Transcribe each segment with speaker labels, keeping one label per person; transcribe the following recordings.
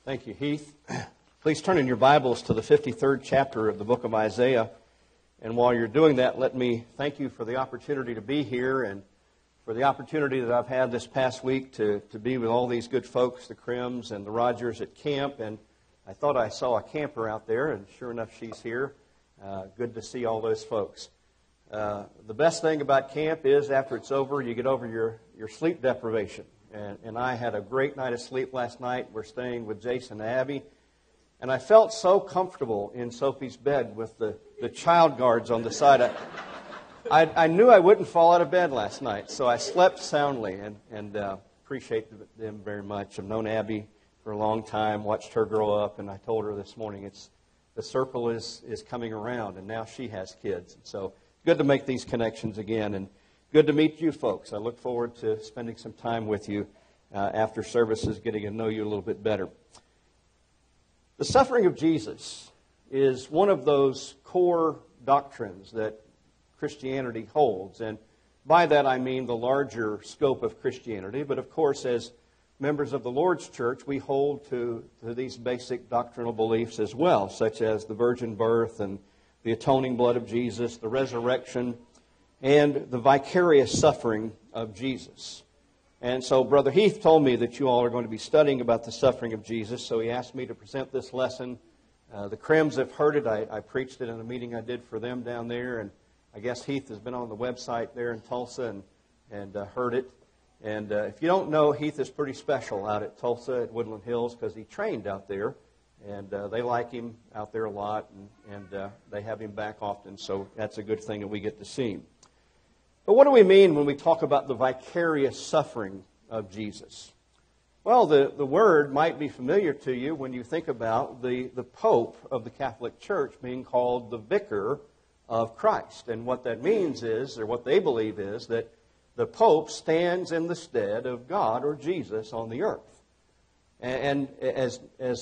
Speaker 1: Thank you, Heath. Please turn in your Bibles to the 53rd chapter of the book of Isaiah. And while you're doing that, let me thank you for the opportunity to be here and for the opportunity that I've had this past week to be with all these good folks, the Crims and the Rogers at camp. And I thought I saw a camper out there, and sure enough, she's here. Good to see all those folks. The best thing about camp is after it's over, you get over your sleep deprivation. And I had a great night of sleep last night. We're staying with Jason and Abby. And I felt so comfortable in Sophie's bed with the child guards on the side. I knew I wouldn't fall out of bed last night, so I slept soundly and appreciate them very much. I've known Abby for a long time, watched her grow up, and I told her this morning the circle is coming around, and now she has kids. So good to make these connections again, and good to meet you folks. I look forward to spending some time with you after services, getting to know you a little bit better. The suffering of Jesus is one of those core doctrines that Christianity holds. And by that I mean the larger scope of Christianity. But of course, as members of the Lord's Church, we hold to these basic doctrinal beliefs as well, such as the virgin birth and the atoning blood of Jesus, the resurrection, and the vicarious suffering of Jesus. And so Brother Heath told me that you all are going to be studying about the suffering of Jesus, so he asked me to present this lesson. The Crims have heard it. I preached it in a meeting I did for them down there, and I guess Heath has been on the website there in Tulsa and heard it. And if you don't know, Heath is pretty special out at Tulsa at Woodland Hills because he trained out there, and they like him out there a lot, and they have him back often, so that's a good thing that we get to see him. But what do we mean when we talk about the vicarious suffering of Jesus? Well, the word might be familiar to you when you think about the Pope of the Catholic Church being called the Vicar of Christ. And what that means is, or what they believe is, that the Pope stands in the stead of God or Jesus on the earth. And as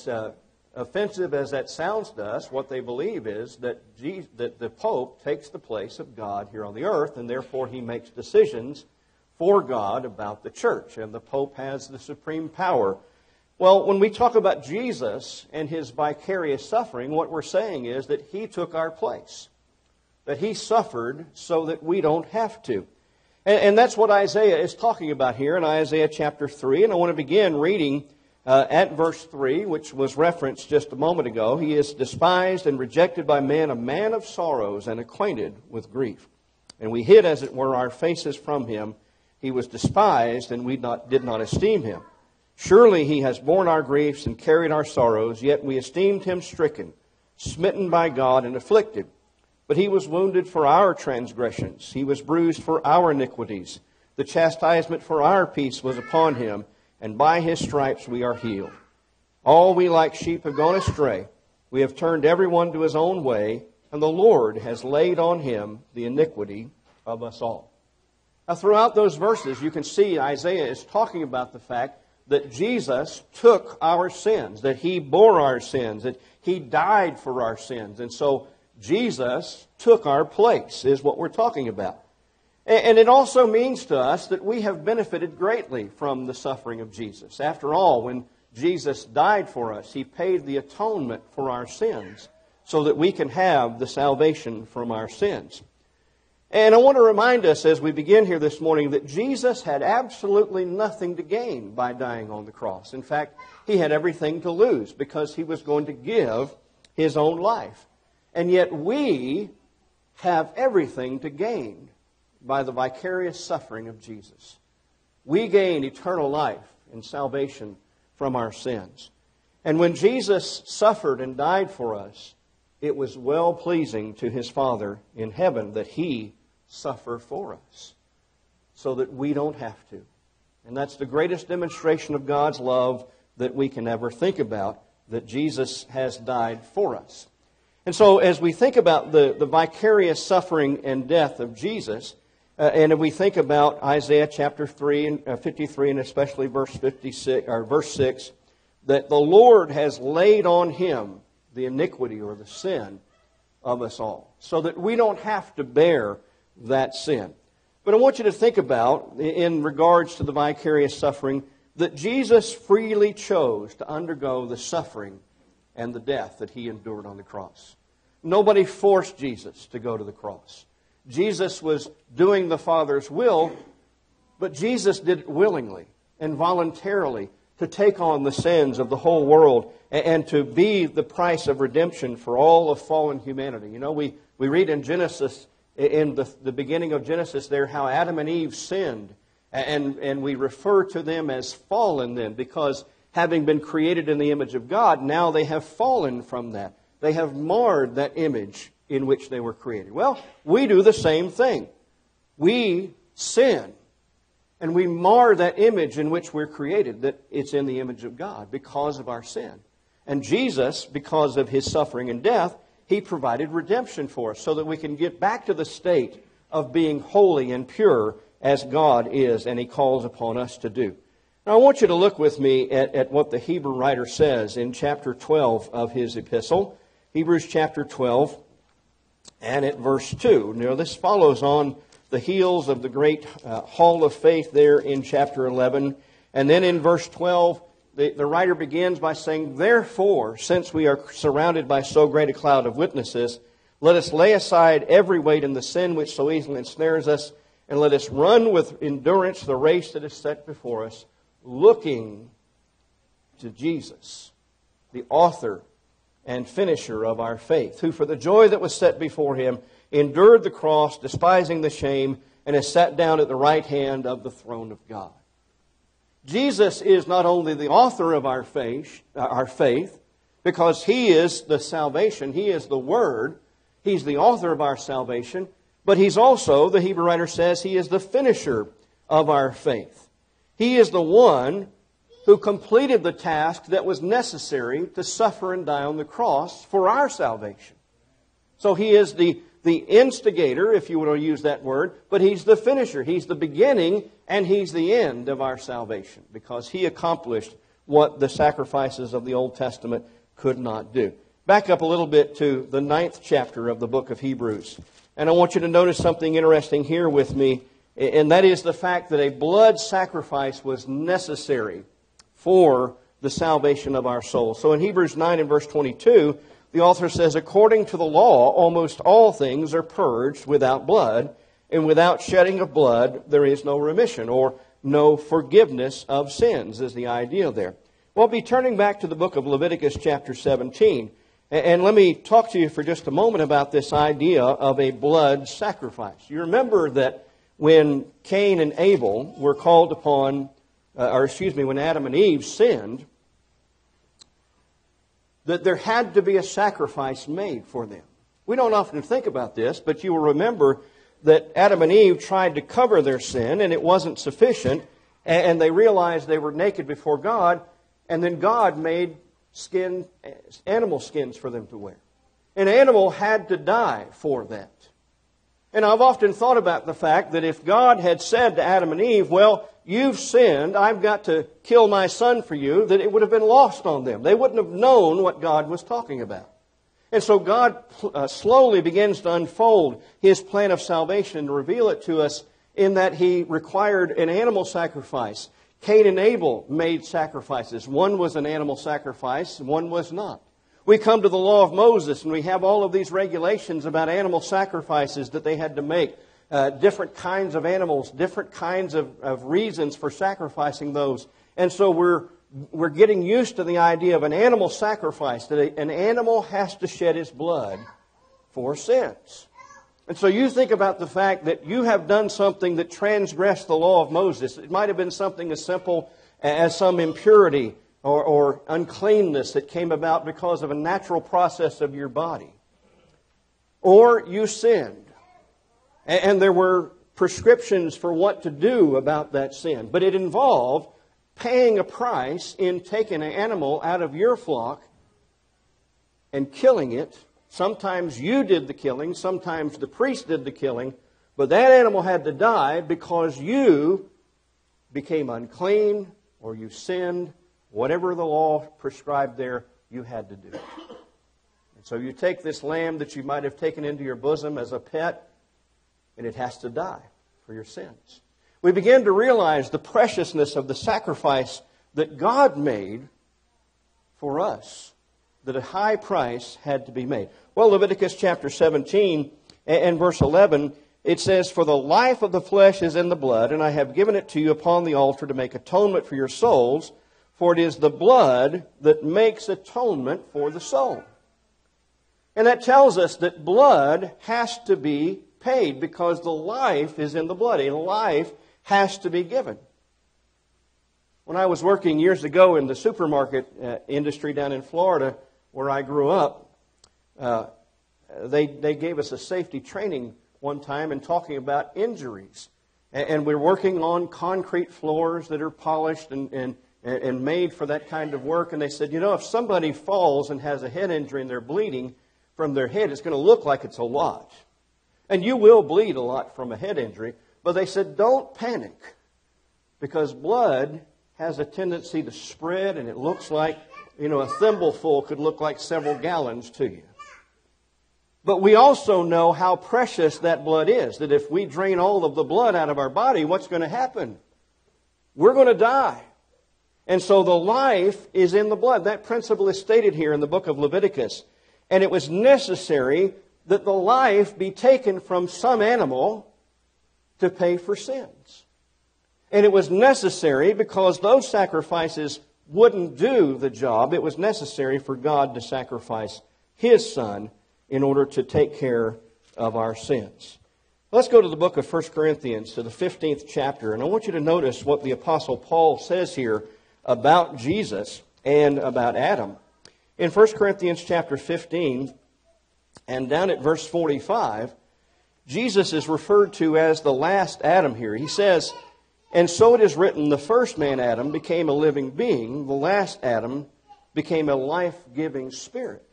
Speaker 1: offensive as that sounds to us, what they believe is that the Pope takes the place of God here on the earth, and therefore he makes decisions for God about the church, and the Pope has the supreme power. Well, when we talk about Jesus and his vicarious suffering, what we're saying is that he took our place, that he suffered so that we don't have to. And that's what Isaiah is talking about here in Isaiah chapter 3, and I want to begin reading at verse 3, which was referenced just a moment ago. He is despised and rejected by men, a man of sorrows and acquainted with grief. And we hid, as it were, our faces from him. He was despised, and we did not esteem him. Surely he has borne our griefs and carried our sorrows, yet we esteemed him stricken, smitten by God, and afflicted. But he was wounded for our transgressions. He was bruised for our iniquities. The chastisement for our peace was upon him, and by his stripes we are healed. All we like sheep have gone astray. We have turned everyone to his own way, and the Lord has laid on him the iniquity of us all. Now, throughout those verses, you can see Isaiah is talking about the fact that Jesus took our sins, that he bore our sins, that he died for our sins. And so Jesus took our place, is what we're talking about. And it also means to us that we have benefited greatly from the suffering of Jesus. After all, when Jesus died for us, he paid the atonement for our sins so that we can have the salvation from our sins. And I want to remind us as we begin here this morning that Jesus had absolutely nothing to gain by dying on the cross. In fact, he had everything to lose because he was going to give his own life. And yet we have everything to gain by the vicarious suffering of Jesus. We gain eternal life and salvation from our sins. And when Jesus suffered and died for us, it was well-pleasing to his Father in heaven that he suffer for us so that we don't have to. And that's the greatest demonstration of God's love that we can ever think about, that Jesus has died for us. And so as we think about the vicarious suffering and death of Jesus, and if we think about Isaiah chapter 3 and 53, and especially verse 56 or verse 6, that the Lord has laid on him the iniquity or the sin of us all, so that we don't have to bear that sin. But I want you to think about, in regards to the vicarious suffering, that Jesus freely chose to undergo the suffering and the death that He endured on the cross. Nobody forced Jesus to go to the cross. Jesus was doing the Father's will, but Jesus did it willingly and voluntarily to take on the sins of the whole world and to be the price of redemption for all of fallen humanity. You know, we read in Genesis, in the beginning of Genesis there, how Adam and Eve sinned. And we refer to them as fallen then, because having been created in the image of God, now they have fallen from that. They have marred that image in which they were created. Well, we do the same thing. We sin, and we mar that image in which we're created, that it's in the image of God, because of our sin. And Jesus, because of His suffering and death, He provided redemption for us so that we can get back to the state of being holy and pure as God is, and He calls upon us to do. Now I want you to look with me at what the Hebrew writer says in chapter 12 of his epistle. Hebrews chapter 12 and at verse 2. Now this follows on the heels of the great hall of faith there in chapter 11. And then in verse 12, the writer begins by saying, "Therefore, since we are surrounded by so great a cloud of witnesses, let us lay aside every weight and the sin which so easily ensnares us, and let us run with endurance the race that is set before us, looking to Jesus, the author and finisher of our faith, who for the joy that was set before Him endured the cross, despising the shame, and is sat down at the right hand of the throne of God." Jesus is not only the author of our faith, because He is the salvation, He is the Word, He's the author of our salvation, but He's also, the Hebrew writer says, He is the finisher of our faith. He is the one who completed the task that was necessary to suffer and die on the cross for our salvation. So He is the instigator, if you want to use that word, but He's the finisher. He's the beginning and He's the end of our salvation, because He accomplished what the sacrifices of the Old Testament could not do. Back up a little bit to the 9th chapter of the book of Hebrews. And I want you to notice something interesting here with me, and that is the fact that a blood sacrifice was necessary for the salvation of our souls. So in Hebrews 9 and verse 22, the author says, "According to the law, almost all things are purged without blood, and without shedding of blood there is no remission," or no forgiveness of sins is the idea there. Well, I'll be turning back to the book of Leviticus chapter 17. And let me talk to you for just a moment about this idea of a blood sacrifice. You remember that when Cain and Abel were called upon, when Adam and Eve sinned, that there had to be a sacrifice made for them. We don't often think about this, but you will remember that Adam and Eve tried to cover their sin, and it wasn't sufficient, and they realized they were naked before God, and then God made animal skins for them to wear. An animal had to die for that. And I've often thought about the fact that if God had said to Adam and Eve, "Well, you've sinned, I've got to kill my son for you," that it would have been lost on them. They wouldn't have known what God was talking about. And so God slowly begins to unfold His plan of salvation and reveal it to us in that He required an animal sacrifice. Cain and Abel made sacrifices. One was an animal sacrifice, one was not. We come to the law of Moses, and we have all of these regulations about animal sacrifices that they had to make. Different kinds of animals, different kinds of reasons for sacrificing those. And so we're getting used to the idea of an animal sacrifice, that an animal has to shed its blood for sins. And so you think about the fact that you have done something that transgressed the law of Moses. It might have been something as simple as some impurity or uncleanness that came about because of a natural process of your body. Or you sinned, and there were prescriptions for what to do about that sin. But it involved paying a price in taking an animal out of your flock and killing it. Sometimes you did the killing, sometimes the priest did the killing, but that animal had to die because you became unclean or you sinned. Whatever the law prescribed there, you had to do it. And so you take this lamb that you might have taken into your bosom as a pet, and it has to die for your sins. we begin to realize the preciousness of the sacrifice that God made for us, that a high price had to be made. Well, Leviticus chapter 17 and verse 11, it says, "For the life of the flesh is in the blood, and I have given it to you upon the altar to make atonement for your souls, for it is the blood that makes atonement for the soul." And that tells us that blood has to be paid because the life is in the blood. A life has to be given. When I was working years ago in the supermarket industry down in Florida, where I grew up, they gave us a safety training one time and talking about injuries. And we're working on concrete floors that are polished and made for that kind of work. And they said, if somebody falls and has a head injury and they're bleeding from their head, it's going to look like it's a lot. And you will bleed a lot from a head injury. But they said, don't panic, because blood has a tendency to spread, and it looks like, a thimbleful could look like several gallons to you. But we also know how precious that blood is, that if we drain all of the blood out of our body, what's going to happen? We're going to die. And so the life is in the blood. That principle is stated here in the book of Leviticus. And it was necessary that the life be taken from some animal to pay for sins. And it was necessary because those sacrifices wouldn't do the job. It was necessary for God to sacrifice His Son in order to take care of our sins. Let's go to the book of 1 Corinthians, to the 15th chapter. And I want you to notice what the Apostle Paul says here about Jesus and about Adam. In 1 Corinthians chapter 15, and down at verse 45, Jesus is referred to as the last Adam here. He says, "And so it is written, the first man, Adam, became a living being. The last Adam became a life-giving spirit."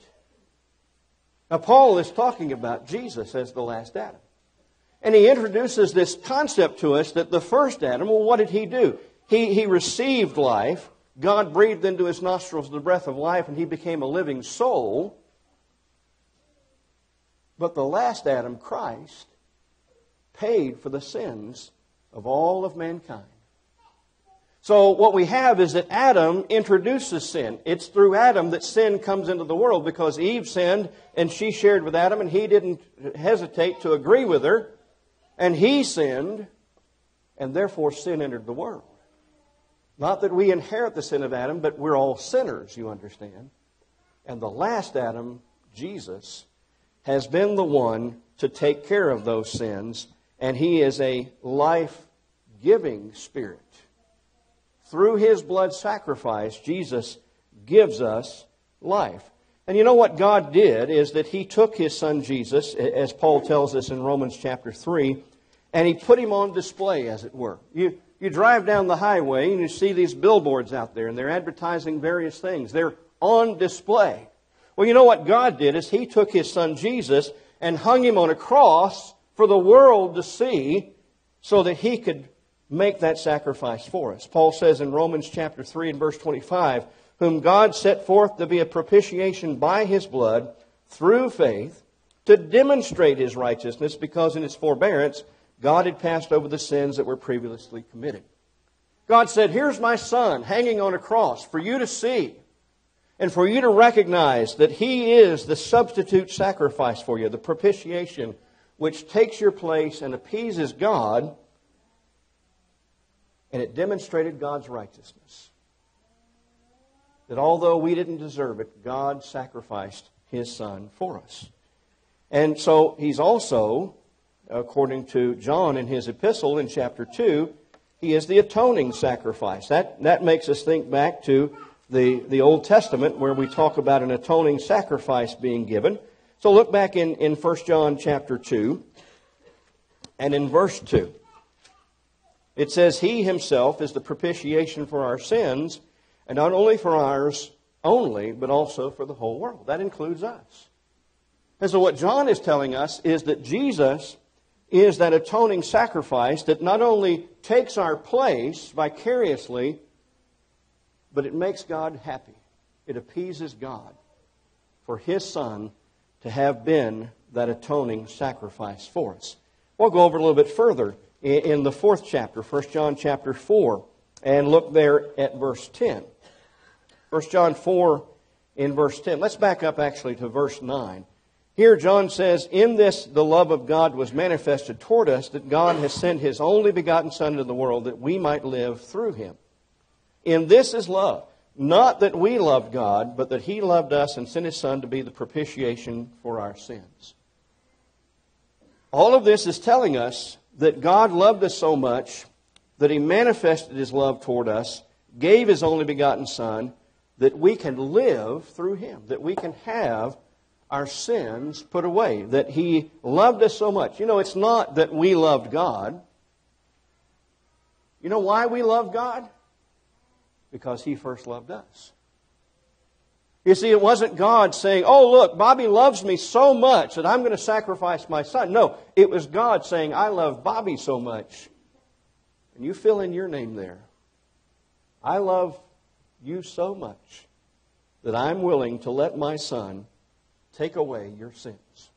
Speaker 1: Now, Paul is talking about Jesus as the last Adam. And he introduces this concept to us that the first Adam, well, what did he do? He received life. God breathed into his nostrils the breath of life, and he became a living soul. But the last Adam, Christ, paid for the sins of all of mankind. So what we have is that Adam introduces sin. It's through Adam that sin comes into the world, because Eve sinned and she shared with Adam, and he didn't hesitate to agree with her. And he sinned, and therefore sin entered the world. Not that we inherit the sin of Adam, but we're all sinners, you understand. And the last Adam, Jesus, has been the one to take care of those sins, and He is a life-giving Spirit. Through His blood sacrifice, Jesus gives us life. And you know what God did is that He took His Son Jesus, as Paul tells us in Romans chapter 3, and He put Him on display, as it were. You drive down the highway and you see these billboards out there, and they're advertising various things. They're on display. Well, you know what God did is He took His Son Jesus and hung Him on a cross for the world to see, so that He could make that sacrifice for us. Paul says in Romans chapter 3 and verse 25, "Whom God set forth to be a propitiation by His blood through faith, to demonstrate His righteousness, because in His forbearance God had passed over the sins that were previously committed." God said, here's my Son hanging on a cross for you to see, and for you to recognize that He is the substitute sacrifice for you, the propitiation which takes your place and appeases God, and it demonstrated God's righteousness. That although we didn't deserve it, God sacrificed His Son for us. And so He's also, according to John in his epistle in chapter 2, He is the atoning sacrifice. That makes us think back to the Old Testament, where we talk about an atoning sacrifice being given. So look back in 1 John chapter 2, and in verse 2. It says, "He Himself is the propitiation for our sins, and not only for ours only, but also for the whole world." That includes us. And so what John is telling us is that Jesus is that atoning sacrifice that not only takes our place vicariously, but it makes God happy. It appeases God for His Son to have been that atoning sacrifice for us. We'll go over a little bit further in the 4th chapter, 1 John chapter 4, and look there at verse 10. 1 John 4 in verse 10. Let's back up actually to verse 9. Here John says, "In this the love of God was manifested toward us, that God has sent His only begotten Son into the world, that we might live through Him. In this is love, not that we loved God, but that He loved us and sent His Son to be the propitiation for our sins." All of this is telling us that God loved us so much that He manifested His love toward us, gave His only begotten Son, that we can live through Him, that we can have our sins put away, that He loved us so much. You know, it's not that we loved God. You know why we love God? Because He first loved us. You see, it wasn't God saying, "Oh, look, Bobby loves me so much that I'm going to sacrifice my son." No, it was God saying, "I love Bobby so much." And you fill in your name there. I love you so much that I'm willing to let my Son take away your sins.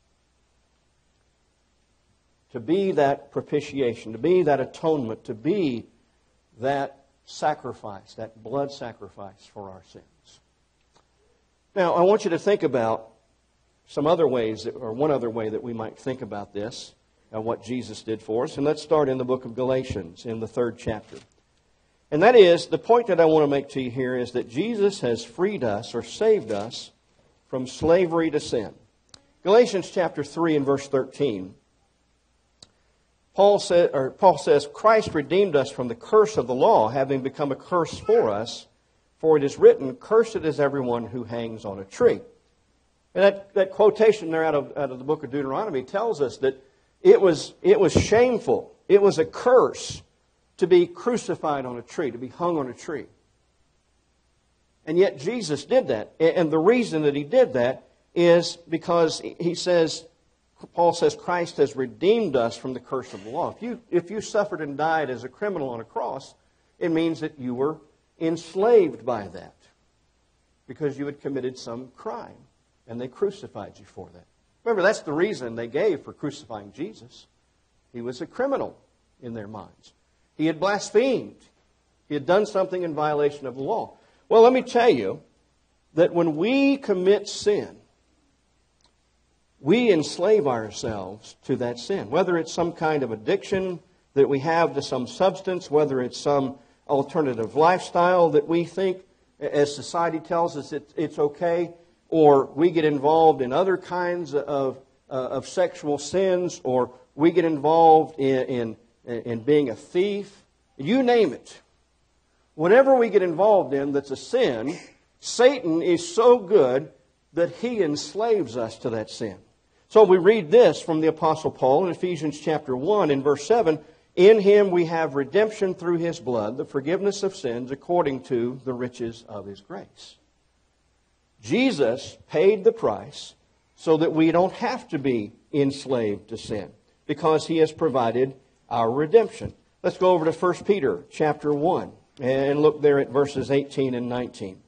Speaker 1: To be that propitiation, to be that atonement, to be that sacrifice, that blood sacrifice for our sins. Now, I want you to think about some other ways, or one other way that we might think about this, what Jesus did for us. And let's start in the book of Galatians, in the 3rd chapter. And that is, the point that I want to make to you here is that Jesus has freed us, or saved us, from slavery to sin. Galatians chapter 3 and verse 13. Paul says, "Christ redeemed us from the curse of the law, having become a curse for us. For it is written, 'Cursed is everyone who hangs on a tree.'" And that quotation there out of the book of Deuteronomy tells us that it was shameful. It was a curse to be crucified on a tree, to be hung on a tree. And yet Jesus did that. And the reason that He did that is because Paul says, Christ has redeemed us from the curse of the law. If you suffered and died as a criminal on a cross, it means that you were enslaved by that because you had committed some crime and they crucified you for that. Remember, that's the reason they gave for crucifying Jesus. He was a criminal in their minds. He had blasphemed. He had done something in violation of the law. Well, let me tell you that when we commit sin, we enslave ourselves to that sin. Whether it's some kind of addiction that we have to some substance, whether it's some alternative lifestyle that we think, as society tells us it's okay, or we get involved in other kinds of sexual sins, or we get involved in being a thief, you name it. Whatever we get involved in that's a sin, Satan is so good that he enslaves us to that sin. So we read this from the Apostle Paul in Ephesians chapter 1 in verse 7. "In Him we have redemption through His blood, the forgiveness of sins according to the riches of His grace." Jesus paid the price so that we don't have to be enslaved to sin because He has provided our redemption. Let's go over to 1 Peter chapter 1 and look there at verses 18 and 19.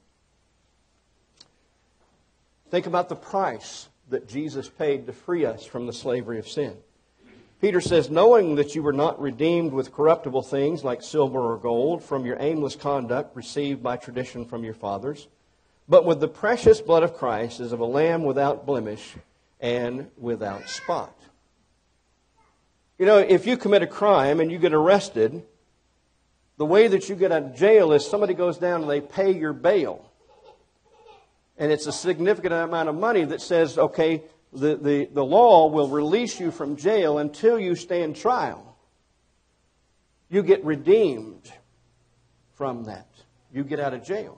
Speaker 1: Think about the price that Jesus paid to free us from the slavery of sin. Peter says, "Knowing that you were not redeemed with corruptible things like silver or gold from your aimless conduct received by tradition from your fathers, but with the precious blood of Christ as of a lamb without blemish and without spot." You know, if you commit a crime and you get arrested, the way that you get out of jail is somebody goes down and they pay your bail. And it's a significant amount of money that says, okay, the law will release you from jail until you stand trial. You get redeemed from that. You get out of jail.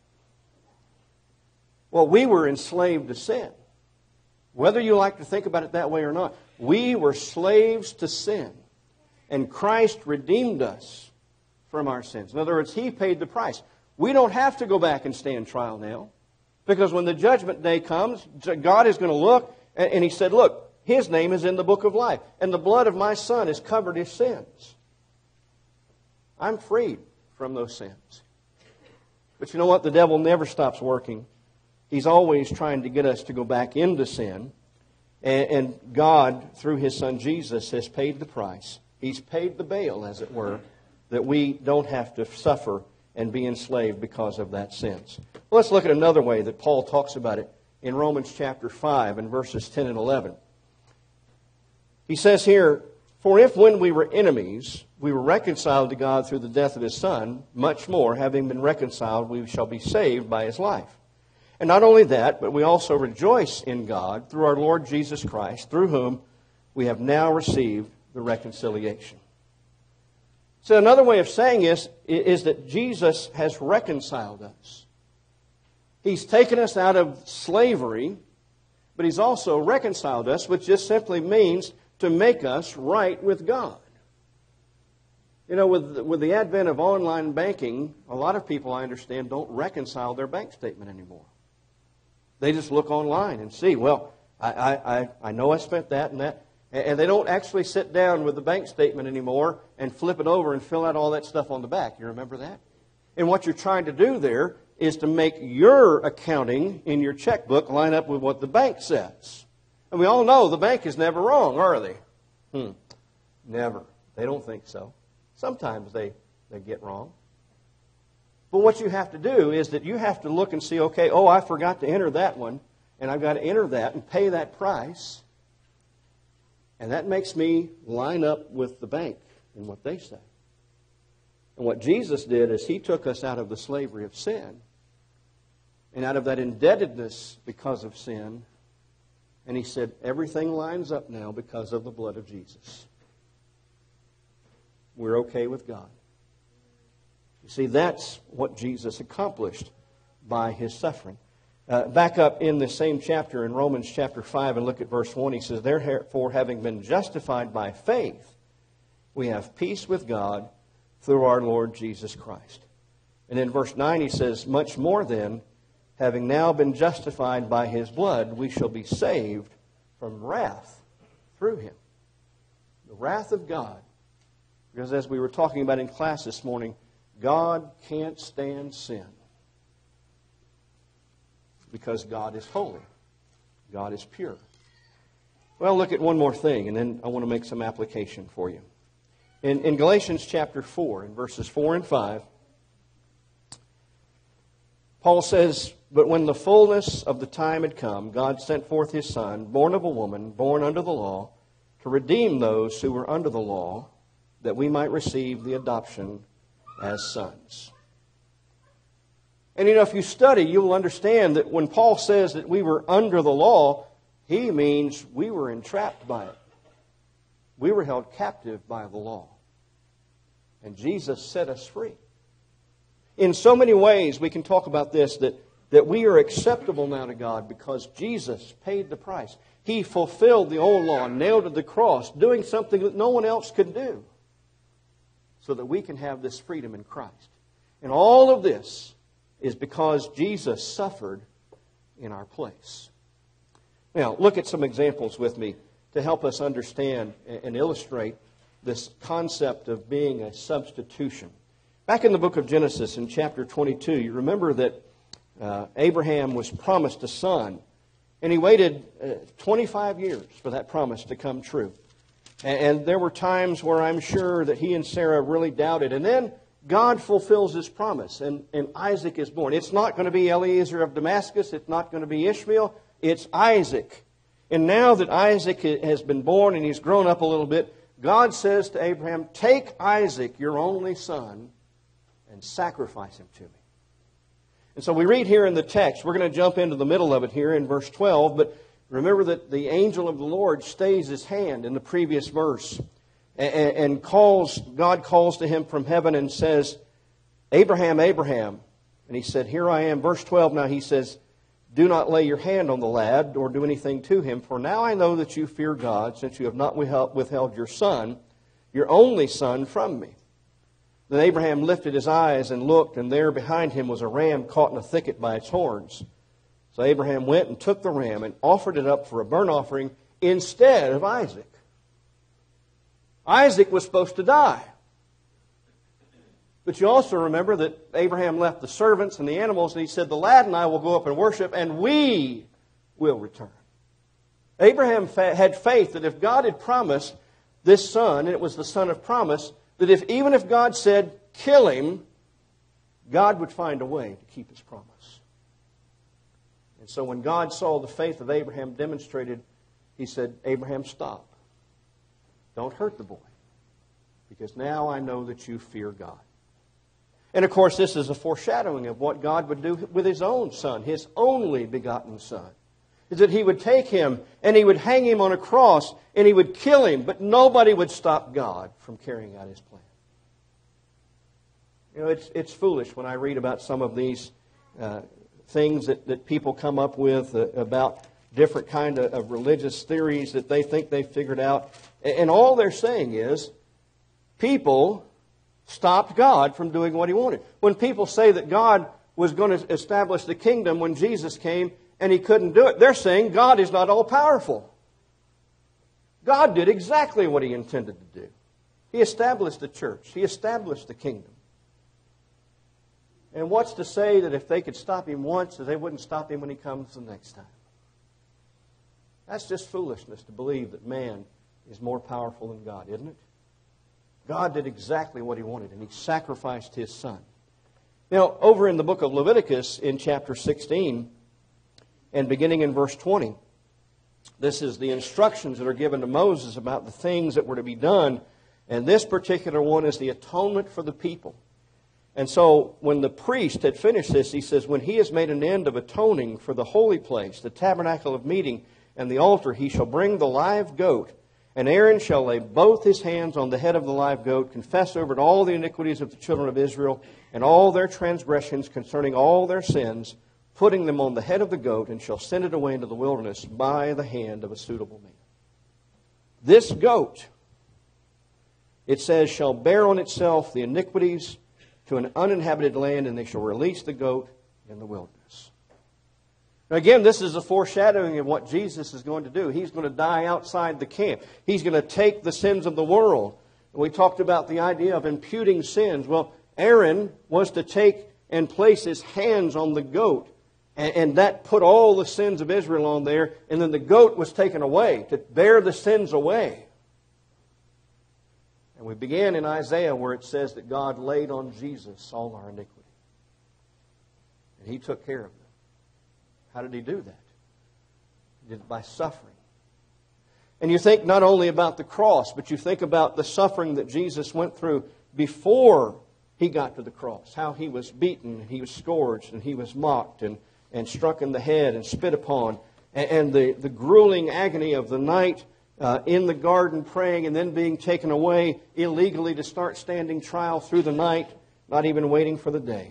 Speaker 1: Well, we were enslaved to sin. Whether you like to think about it that way or not, we were slaves to sin. And Christ redeemed us from our sins. In other words, He paid the price. We don't have to go back and stand trial now. Because when the judgment day comes, God is going to look, and He said, look, His name is in the book of life. And the blood of my Son has covered his sins. I'm freed from those sins. But you know what? The devil never stops working. He's always trying to get us to go back into sin. And God, through His Son Jesus, has paid the price He's paid the bail, as it were, that we don't have to suffer and be enslaved because of that sins. Well, let's look at another way that Paul talks about it in Romans chapter 5 and verses 10 and 11. He says here, "For if when we were enemies, we were reconciled to God through the death of His Son, much more, having been reconciled, we shall be saved by His life. And not only that, but we also rejoice in God through our Lord Jesus Christ, through whom we have now received the reconciliation." So another way of saying this is that Jesus has reconciled us. He's taken us out of slavery, but He's also reconciled us, which just simply means to make us right with God. You know, with the advent of online banking, a lot of people, I understand, don't reconcile their bank statement anymore. They just look online and see, well, I know I spent that and that. And they don't actually sit down with the bank statement anymore and flip it over and fill out all that stuff on the back. You remember that? And what you're trying to do there is to make your accounting in your checkbook line up with what the bank says. And we all know the bank is never wrong, are they? Never. They don't think so. Sometimes they get wrong. But what you have to do is that you have to look and see, okay, I forgot to enter that one, and I've got to enter that and pay that price. And that makes me line up with the bank and what they say. And what Jesus did is He took us out of the slavery of sin and out of that indebtedness because of sin. And He said, everything lines up now because of the blood of Jesus. We're okay with God. You see, that's what Jesus accomplished by His suffering. Back up in the same chapter in Romans chapter 5 and look at verse 1. He says, "Therefore, having been justified by faith, we have peace with God through our Lord Jesus Christ." And in verse 9 he says, "Much more then, having now been justified by His blood, we shall be saved from wrath through Him." The wrath of God. Because as we were talking about in class this morning, God can't stand sin. Because God is holy. God is pure. Well, look at one more thing, and then I want to make some application for you. In Galatians chapter 4, in verses 4 and 5, Paul says, "But when the fullness of the time had come, God sent forth His Son, born of a woman, born under the law, to redeem those who were under the law, that we might receive the adoption as sons." And you know, if you study, you'll understand that when Paul says that we were under the law, he means we were entrapped by it. We were held captive by the law. And Jesus set us free. In so many ways, we can talk about this, that we are acceptable now to God because Jesus paid the price. He fulfilled the old law, nailed to the cross, doing something that no one else could do, so that we can have this freedom in Christ. And all of this is because Jesus suffered in our place. Now, look at some examples with me to help us understand and illustrate this concept of being a substitution. Back in the book of Genesis in chapter 22, you remember that Abraham was promised a son, and he waited 25 years for that promise to come true. And there were times where I'm sure that he and Sarah really doubted. And then God fulfills His promise, and Isaac is born. It's not going to be Eliezer of Damascus. It's not going to be Ishmael. It's Isaac. And now that Isaac has been born and he's grown up a little bit, God says to Abraham, "Take Isaac, your only son, and sacrifice him to me." And so we read here in the text, we're going to jump into the middle of it here in verse 12, but remember that the angel of the Lord stays his hand in the previous verse. And God calls to him from heaven and says, "Abraham, Abraham." And he said, "Here I am." Verse 12 now he says, "Do not lay your hand on the lad or do anything to him, for now I know that you fear God, since you have not withheld your son, your only son, from me." Then Abraham lifted his eyes and looked, and there behind him was a ram caught in a thicket by its horns. So Abraham went and took the ram and offered it up for a burnt offering instead of Isaac. Isaac was supposed to die. But you also remember that Abraham left the servants and the animals, and he said, "The lad and I will go up and worship, and we will return." Abraham had faith that if God had promised this son, and it was the son of promise, that even if God said, kill him, God would find a way to keep His promise. And so when God saw the faith of Abraham demonstrated, He said, Abraham, stop. Don't hurt the boy, because now I know that you fear God. And of course, this is a foreshadowing of what God would do with His own Son, His only begotten Son. Is that He would take Him and He would hang Him on a cross and He would kill Him, but nobody would stop God from carrying out His plan. You know, it's foolish when I read about some of these things that people come up with about different kind of religious theories that they think they've figured out. And all they're saying is people stopped God from doing what He wanted. When people say that God was going to establish the kingdom when Jesus came and He couldn't do it, they're saying God is not all-powerful. God did exactly what He intended to do. He established the church. He established the kingdom. And what's to say that if they could stop Him once, that they wouldn't stop Him when He comes the next time? That's just foolishness to believe that man is more powerful than God, isn't it? God did exactly what He wanted, and He sacrificed His Son. Now, over in the book of Leviticus, in chapter 16, and beginning in verse 20, this is the instructions that are given to Moses about the things that were to be done. And this particular one is the atonement for the people. And so when the priest had finished this, he says, when he has made an end of atoning for the holy place, the tabernacle of meeting, and the altar, he shall bring the live goat. And Aaron shall lay both his hands on the head of the live goat, confess over it all the iniquities of the children of Israel, and all their transgressions concerning all their sins, putting them on the head of the goat, and shall send it away into the wilderness by the hand of a suitable man. This goat, it says, shall bear on itself the iniquities to an uninhabited land, and they shall release the goat in the wilderness. Now again, this is a foreshadowing of what Jesus is going to do. He's going to die outside the camp. He's going to take the sins of the world. We talked about the idea of imputing sins. Well, Aaron was to take and place his hands on the goat, and that put all the sins of Israel on there, and then the goat was taken away to bear the sins away. And we began in Isaiah where it says that God laid on Jesus all our iniquity. And He took care of them. How did He do that? He did it by suffering. And you think not only about the cross, but you think about the suffering that Jesus went through before He got to the cross. How He was beaten, He was scourged, and He was mocked, and struck in the head, and spit upon. And the grueling agony of the night in the garden praying, and then being taken away illegally to start standing trial through the night, not even waiting for the day.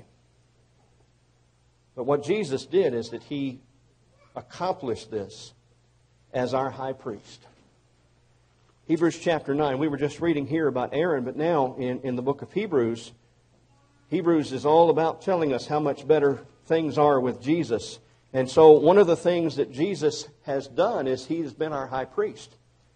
Speaker 1: But what Jesus did is that He accomplished this as our high priest. Hebrews chapter 9, we were just reading here about Aaron, but now in the book of Hebrews, Hebrews is all about telling us how much better things are with Jesus. And so one of the things that Jesus has done is He has been our high priest.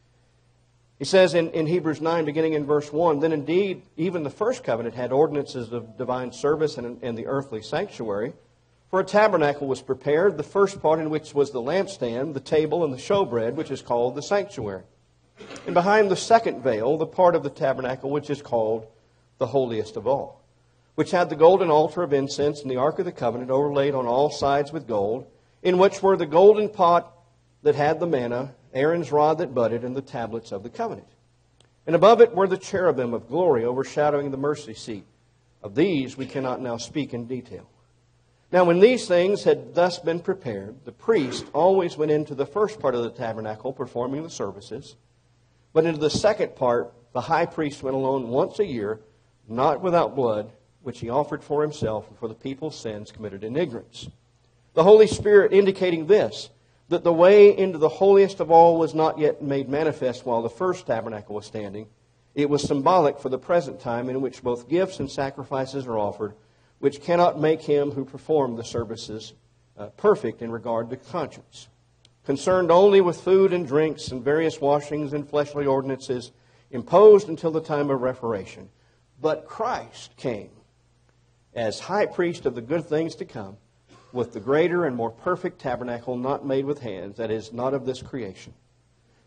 Speaker 1: He says in Hebrews 9, beginning in verse 1, then indeed even the first covenant had ordinances of divine service and the earthly sanctuary. For a tabernacle was prepared, the first part in which was the lampstand, the table, and the showbread, which is called the sanctuary. And behind the second veil, the part of the tabernacle which is called the holiest of all, which had the golden altar of incense and the ark of the covenant overlaid on all sides with gold, in which were the golden pot that had the manna, Aaron's rod that budded, and the tablets of the covenant. And above it were the cherubim of glory overshadowing the mercy seat. Of these we cannot now speak in detail. Now when these things had thus been prepared, the priest always went into the first part of the tabernacle performing the services. But into the second part, the high priest went alone once a year, not without blood, which he offered for himself and for the people's sins committed in ignorance. The Holy Spirit indicating this, that the way into the holiest of all was not yet made manifest while the first tabernacle was standing. It was symbolic for the present time in which both gifts and sacrifices are offered, which cannot make him who performed the services perfect in regard to conscience. Concerned only with food and drinks and various washings and fleshly ordinances imposed until the time of reformation. But Christ came as high priest of the good things to come, with the greater and more perfect tabernacle not made with hands, that is, not of this creation.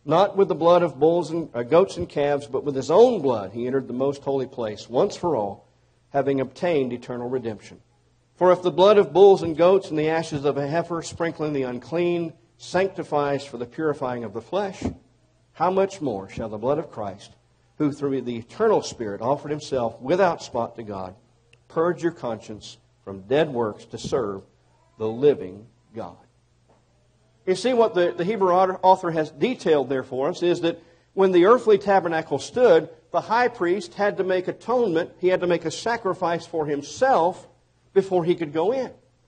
Speaker 1: Not with the blood of bulls and goats and calves, but with his own blood he entered the most holy place, once for all, having obtained eternal redemption. For if the blood of bulls and goats and the ashes of a heifer sprinkling the unclean sanctifies for the purifying of the flesh, how much more shall the blood of Christ, who through the eternal Spirit offered himself without spot to God, purge your conscience from dead works to serve the living God. You see, what the Hebrew author has detailed there for us is that when the earthly tabernacle stood, the high priest had to make atonement. He had to make a sacrifice for himself before he could go in.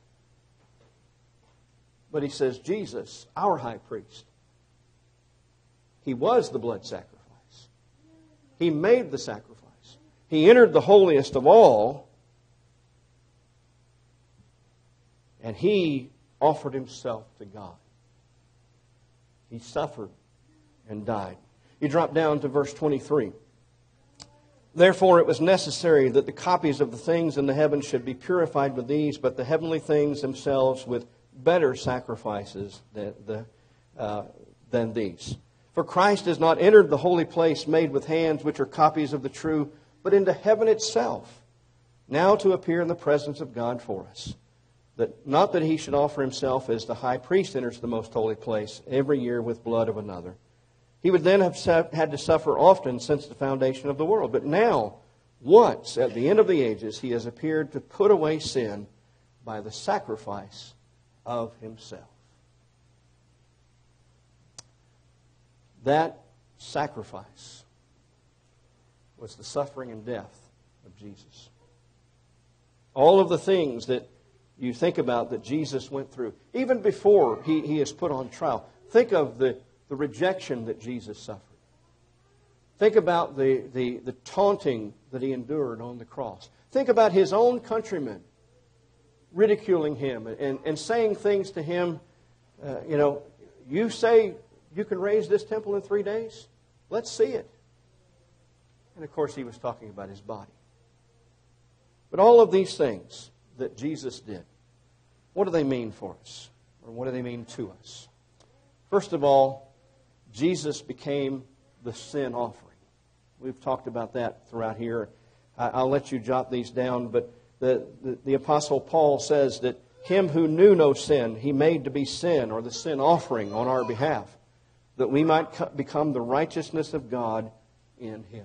Speaker 1: But he says, Jesus, our high priest, he was the blood sacrifice. He made the sacrifice. He entered the holiest of all, and he offered himself to God. He suffered and died. You drop down to verse 23. Therefore it was necessary that the copies of the things in the heavens should be purified with these, but the heavenly things themselves with better sacrifices than these. For Christ has not entered the holy place made with hands, which are copies of the true, but into heaven itself, now to appear in the presence of God for us. Not that he should offer himself as the high priest enters the most holy place every year with blood of another. He would then have had to suffer often since the foundation of the world. But now, once at the end of the ages, he has appeared to put away sin by the sacrifice of himself. That sacrifice was the suffering and death of Jesus. All of the things that you think about that Jesus went through, even before he is put on trial. Think of the rejection that Jesus suffered. Think about the taunting that he endured on the cross. Think about his own countrymen ridiculing him and saying things to him, you say you can raise this temple in 3 days? Let's see it. And of course he was talking about his body. But all of these things that Jesus did, what do they mean for us? Or what do they mean to us? First of all, Jesus became the sin offering. We've talked about that throughout here. I'll let you jot these down, but the Apostle Paul says that him who knew no sin, he made to be sin, or the sin offering on our behalf, that we might become the righteousness of God in him.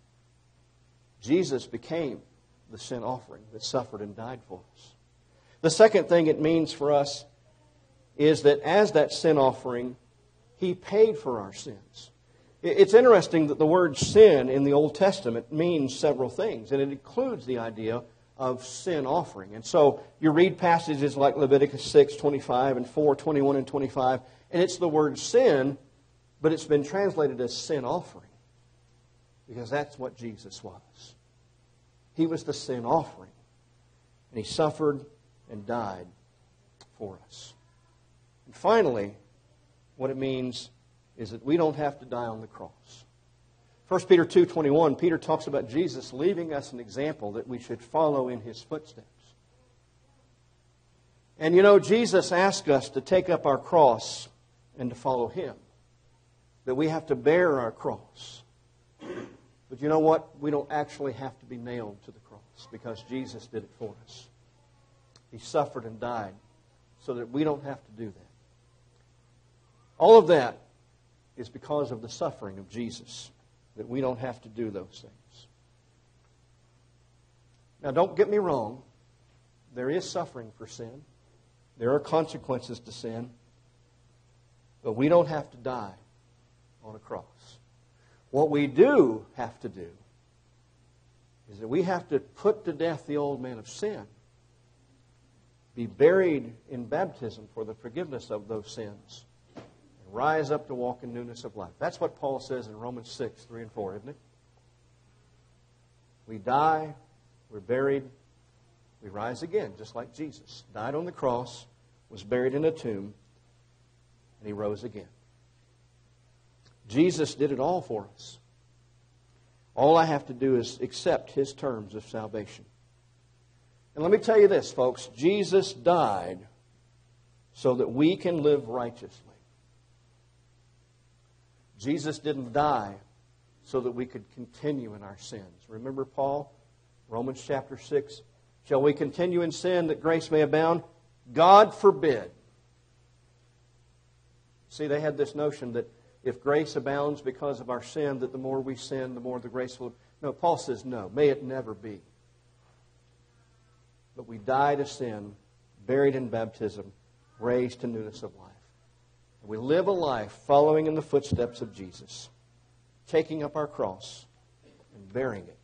Speaker 1: Jesus became the sin offering that suffered and died for us. The second thing it means for us is that as that sin offering, he paid for our sins. It's interesting that the word sin in the Old Testament means several things, and it includes the idea of sin offering. And so you read passages like Leviticus 6:25 and 4:21 and 25, and it's the word sin, but it's been translated as sin offering, because that's what Jesus was. He was the sin offering, and he suffered and died for us. And finally, what it means is that we don't have to die on the cross. 1 Peter 2:21, Peter talks about Jesus leaving us an example that we should follow in his footsteps. And Jesus asked us to take up our cross and to follow him. That we have to bear our cross. But you know what? We don't actually have to be nailed to the cross, because Jesus did it for us. He suffered and died so that we don't have to do that. All of that is because of the suffering of Jesus, that we don't have to do those things. Now, don't get me wrong. There is suffering for sin. There are consequences to sin. But we don't have to die on a cross. What we do have to do is that we have to put to death the old man of sin, be buried in baptism for the forgiveness of those sins, and rise up to walk in newness of life. That's what Paul says in Romans 6:3 and 4, isn't it? We die, we're buried, we rise again, just like Jesus. Died on the cross, was buried in a tomb, and he rose again. Jesus did it all for us. All I have to do is accept his terms of salvation. And let me tell you this, folks. Jesus died so that we can live righteously. Jesus didn't die so that we could continue in our sins. Remember Paul, Romans chapter 6, shall we continue in sin that grace may abound? God forbid. See, they had this notion that if grace abounds because of our sin, that the more we sin, the more the grace will... No, Paul says no. May it never be. But we die to sin, buried in baptism, raised to newness of life. And we live a life following in the footsteps of Jesus, taking up our cross and bearing it.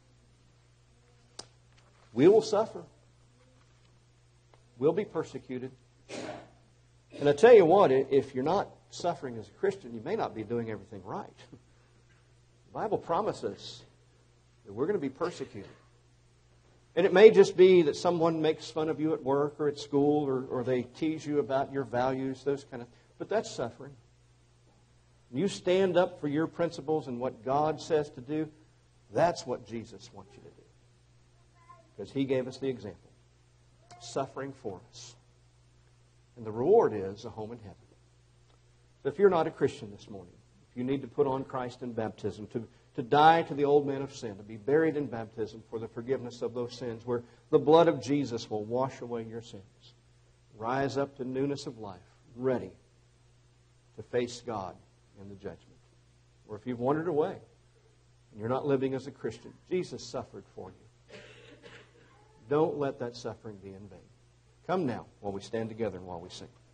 Speaker 1: We will suffer. We'll be persecuted. And I tell you what, if you're not suffering as a Christian, you may not be doing everything right. The Bible promises that we're going to be persecuted. And it may just be that someone makes fun of you at work or at school, or they tease you about your values, those kind of... But that's suffering. You stand up for your principles and what God says to do, that's what Jesus wants you to do. Because He gave us the example. Suffering for us. And the reward is a home in heaven. So if you're not a Christian this morning, if you need to put on Christ in baptism, to die to the old man of sin, to be buried in baptism for the forgiveness of those sins, where the blood of Jesus will wash away your sins, rise up to newness of life, ready to face God in the judgment. Or if you've wandered away and you're not living as a Christian, Jesus suffered for you. Don't let that suffering be in vain. Come now while we stand together and while we sing.